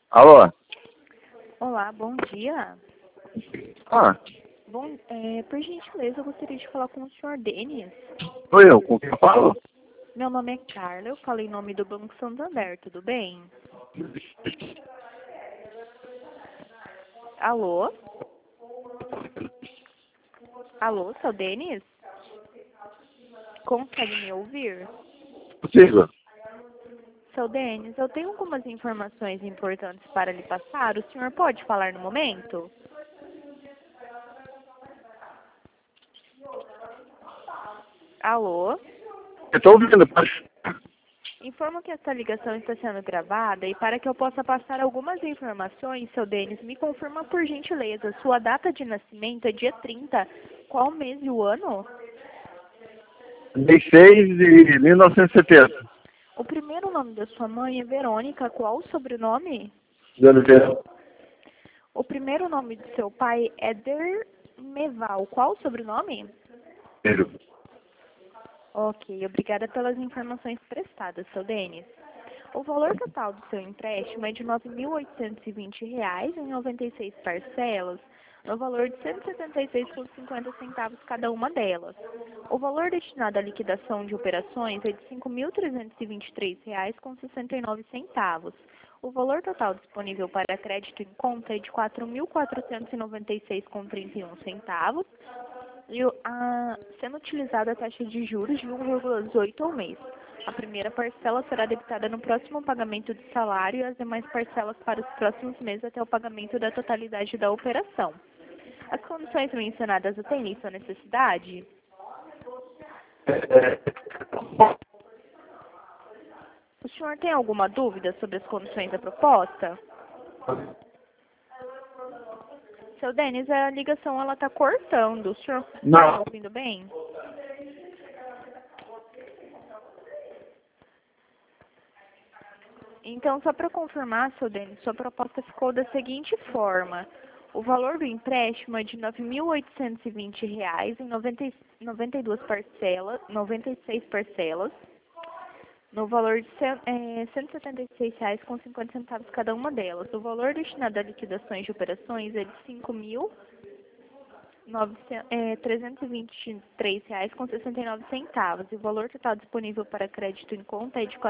Alô? Olá, bom dia. Ah, Por gentileza, eu gostaria de falar com o senhor Denis. sou eu, com quem eu falo? Meu nome é Carla, eu falo em nome do Banco Santander, tudo bem? Alô? Alô, seu Denis? Consegue me ouvir? Consigo. Seu Denis, eu tenho algumas informações importantes para lhe passar. O senhor pode falar no momento? Alô? Eu estou ouvindo, pode... Informo que esta ligação está sendo gravada e para que eu possa passar algumas informações, seu Denis, me confirma por gentileza, sua data de nascimento é dia 30. Qual mês e o ano? 16 de 1970. O primeiro nome da sua mãe é Verônica, qual o sobrenome? De Oliveira. O primeiro nome do seu pai é Dermeval, qual o sobrenome? Filho. Ok, obrigada pelas informações prestadas, seu Denis. O valor total do seu empréstimo é de R$ 9.820 em 96 parcelas, no valor de R$ 176,50 cada uma delas. O valor destinado à liquidação de operações é de R$ 5.323,69. O valor total disponível para crédito em conta é de R$ 4.496,31 sendo utilizada a taxa de juros de 1,18 ao mês. A primeira parcela será debitada no próximo pagamento de salário e as demais parcelas para os próximos meses até o pagamento da totalidade da operação. As condições mencionadas atendem sua necessidade? O senhor tem alguma dúvida sobre as condições da proposta? Seu Denis, a ligação ela está cortando. O senhor está me Não. ouvindo bem? Então, só para confirmar, seu Denis, sua proposta ficou da seguinte forma. O valor do empréstimo é de R$ 9.820 em 96 parcelas, no valor de R$ 176,50 cada uma delas. O valor destinado a liquidações de operações é de R$ 5.323,69. E o valor total disponível para crédito em conta é de R$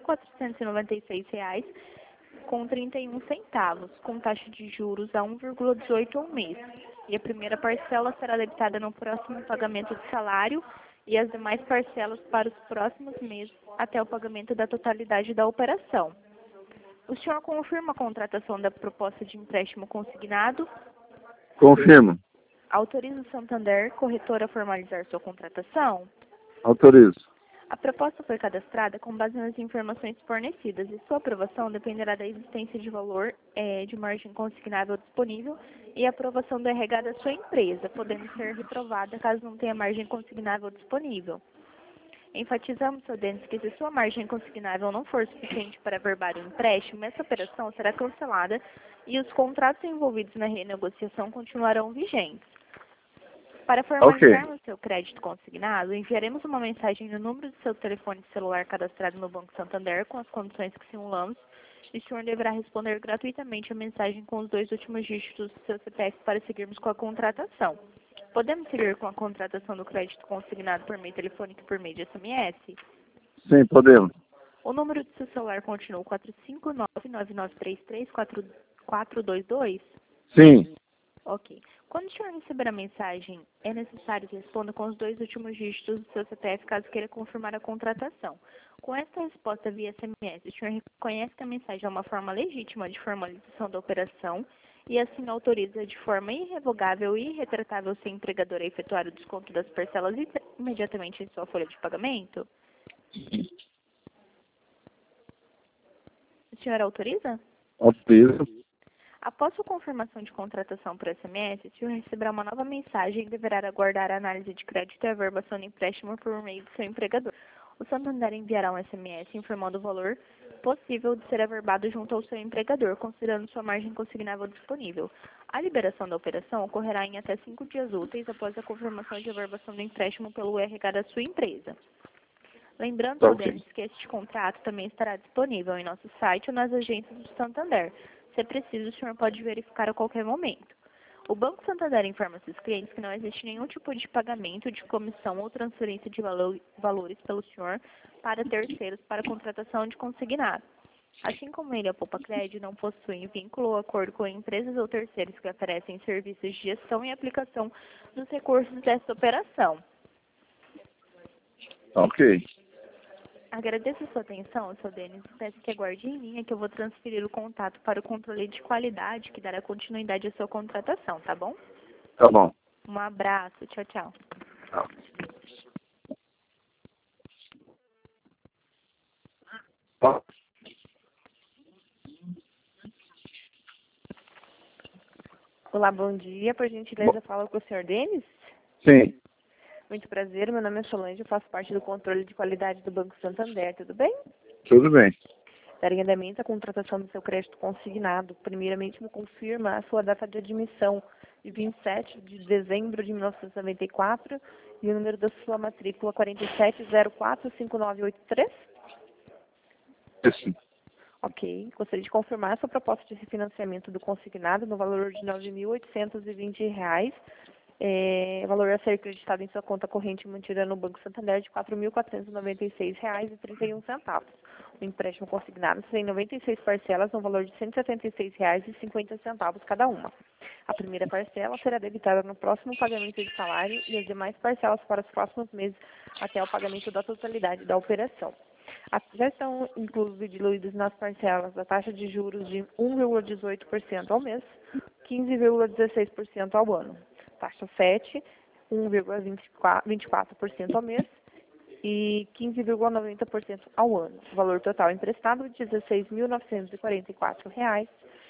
4.496,31, com taxa de juros a 1,18 ao mês. E a primeira parcela será debitada no próximo pagamento de salário e as demais parcelas para os próximos meses até o pagamento da totalidade da operação. O senhor confirma a contratação da proposta de empréstimo consignado? Confirmo. Autoriza o Santander, corretora, a formalizar sua contratação? Autorizo. A proposta foi cadastrada com base nas informações fornecidas e sua aprovação dependerá da existência de valor de margem consignável disponível e aprovação do RH da sua empresa, podendo ser reprovada caso não tenha margem consignável disponível. Enfatizamos, seu Denis, que se sua margem consignável não for suficiente para averbar o empréstimo, essa operação será cancelada e os contratos envolvidos na renegociação continuarão vigentes. Para formalizarmos seu crédito consignado, enviaremos uma mensagem no número do seu telefone celular cadastrado no Banco Santander com as condições que simulamos e o senhor deverá responder gratuitamente a mensagem com os 2 últimos dígitos do seu CPF para seguirmos com a contratação. Podemos seguir com a contratação do crédito consignado por meio telefônico e por meio de SMS? Sim, podemos. O número do seu celular continua o 459-9933-4422? Sim. Ok. Quando o senhor receber a mensagem, é necessário que responda com os 2 últimos dígitos do seu CPF caso queira confirmar a contratação. Com esta resposta via SMS, o senhor reconhece que a mensagem é uma forma legítima de formalização da operação e assim autoriza de forma irrevogável e irretratável seu empregador a efetuar o desconto das parcelas imediatamente em sua folha de pagamento? O senhor autoriza? Autorizo. Após sua confirmação de contratação por SMS, o senhor receberá uma nova mensagem e deverá aguardar a análise de crédito e a averbação do empréstimo por meio do seu empregador. O Santander enviará um SMS informando o valor possível de ser averbado junto ao seu empregador, considerando sua margem consignável disponível. A liberação da operação ocorrerá em até 5 dias úteis após a confirmação de averbação do empréstimo pelo RH da sua empresa. Lembrando, Ok. Denis, que este contrato também estará disponível em nosso site ou nas agências do Santander. Se preciso, o senhor pode verificar a qualquer momento. O Banco Santander informa seus clientes que não existe nenhum tipo de pagamento de comissão ou transferência de valores pelo senhor para terceiros para contratação de consignado. Assim como ele, a Poupa-Cred, não possuem vínculo ou acordo com empresas ou terceiros que oferecem serviços de gestão e aplicação dos recursos desta operação. Ok. Agradeço a sua atenção, Sr. Denis. Peço que aguarde em linha que eu vou transferir o contato para o controle de qualidade que dará continuidade à sua contratação, tá bom? Tá bom. Um abraço. Tchau, tchau. Tá. Ó, Olá, bom dia. Por gentileza, fala com o senhor Denis. sim, Muito prazer, meu nome é Solange, eu faço parte do controle de qualidade do Banco Santander, tudo bem? tudo bem. Darei andamento à contratação do seu crédito consignado. Primeiramente, me confirma a sua data de admissão, de 27 de dezembro de 1994, e o número da sua matrícula 47045983. Isso. Ok. Gostaria de confirmar a sua proposta de refinanciamento do consignado no valor de R$ 9.820. Valor a ser acreditado em sua conta corrente mantida no Banco Santander de R$ 4.496,31. O empréstimo consignado tem 96 parcelas no valor de R$ 176,50 cada uma. A primeira parcela será debitada no próximo pagamento de salário e as demais parcelas para os próximos meses até o pagamento da totalidade da operação. Já estão inclusos e diluídos nas parcelas a taxa de juros de 1,18% ao mês, 15,16% ao ano. Taxa 7, 1,24% ao mês e 15,90% ao ano. O valor total emprestado, R$ 16.944.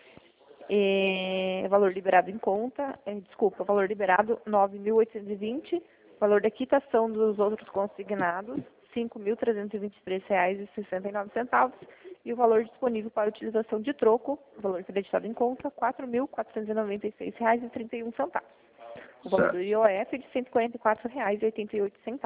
Valor liberado em conta, valor liberado, R$ 9.820. Valor da quitação dos outros consignados, R$ 5.323,69. E o valor disponível para utilização de troco, valor creditado em conta, R$ 4.496,31. O valor do IOF de R$ 144,88.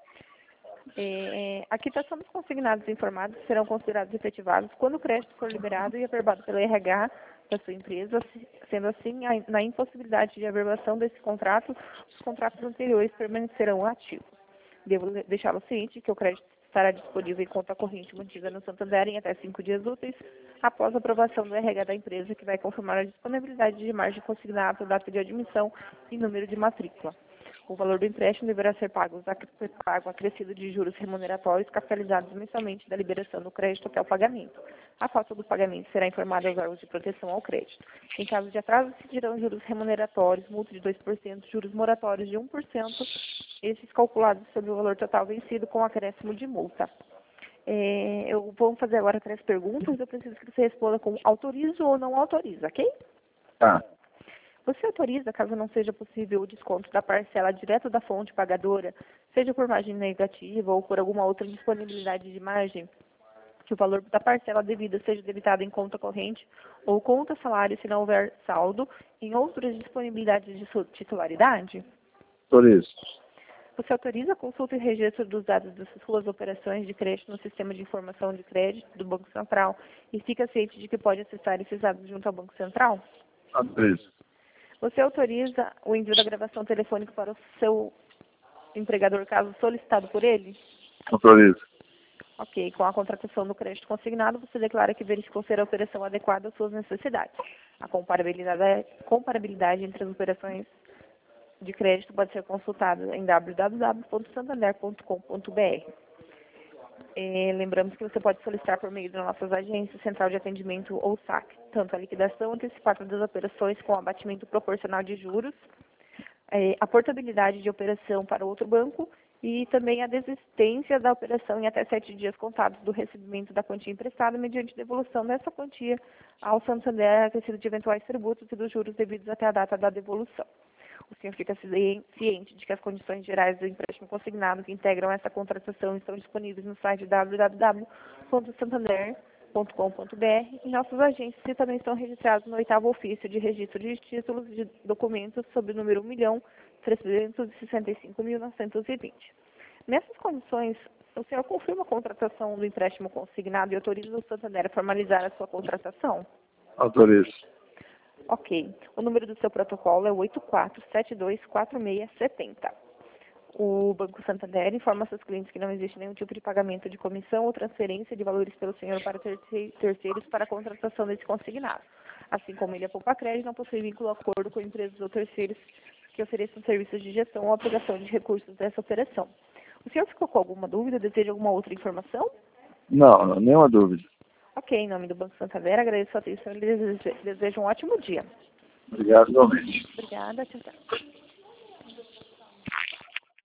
A quitação dos consignados informados serão considerados efetivados quando o crédito for liberado e averbado pela RH da sua empresa. Sendo assim, na impossibilidade de averbação desse contrato, os contratos anteriores permanecerão ativos. Devo deixá-lo ciente que o crédito estará disponível em conta corrente mantida no Santander em até 5 dias úteis, após a aprovação do RH da empresa, que vai confirmar a disponibilidade de margem consignada, data de admissão e número de matrícula. O valor do empréstimo deverá ser pago acrescido de juros remuneratórios capitalizados mensalmente da liberação do crédito até o pagamento. A falta do pagamento será informada aos órgãos de proteção ao crédito. Em caso de atraso, se dirão juros remuneratórios, multa de 2%, juros moratórios de 1%, esses calculados sobre o valor total vencido com acréscimo de multa. Eu vou fazer agora 3 perguntas, eu preciso que você responda com autorizo ou não autoriza, ok? Tá. Você autoriza, caso não seja possível, o desconto da parcela direto da fonte pagadora, seja por margem negativa ou por alguma outra disponibilidade de margem, que o valor da parcela devida seja debitado em conta corrente ou conta salário se não houver saldo em outras disponibilidades de sua titularidade? Autorizo. Você autoriza a consulta e registro dos dados das suas operações de crédito no sistema de informação de crédito do Banco Central e fica ciente de que pode acessar esses dados junto ao Banco Central? Autorizo. Você autoriza o envio da gravação telefônica para o seu empregador, caso solicitado por ele? Autorizo. Ok. Com a contratação do crédito consignado, você declara que verificou ser a operação adequada às suas necessidades. A comparabilidade entre as operações de crédito pode ser consultada em www.santander.com.br. Lembramos que você pode solicitar por meio das nossas agências, Central de Atendimento ou SAC, tanto a liquidação antecipada das operações com abatimento proporcional de juros, a portabilidade de operação para outro banco e também a desistência da operação em até 7 dias contados do recebimento da quantia emprestada mediante devolução dessa quantia ao Santander acrescido de eventuais tributos e dos juros devidos até a data da devolução. O senhor fica ciente de que as condições gerais do empréstimo consignado que integram essa contratação estão disponíveis no site www.santander.com.br e nossos agentes que também estão registrados no 8º ofício de registro de títulos de documentos sob o número 1.365.920. Nessas condições, o senhor confirma a contratação do empréstimo consignado e autoriza o Santander a formalizar a sua contratação? Autorizo. Ok. O número do seu protocolo é 84724670. O Banco Santander informa seus clientes que não existe nenhum tipo de pagamento de comissão ou transferência de valores pelo senhor para terceiros para a contratação desse consignado. Assim como ele, a Poupa Crédito não possui vínculo ou acordo com empresas ou terceiros que ofereçam serviços de gestão ou aplicação de recursos dessa operação. O senhor ficou com alguma dúvida? Deseja alguma outra informação? Não, nenhuma dúvida. Ok, em nome do Banco Santander, agradeço a atenção e desejo um ótimo dia. Obrigado, igualmente. Obrigada, tchau, tchau.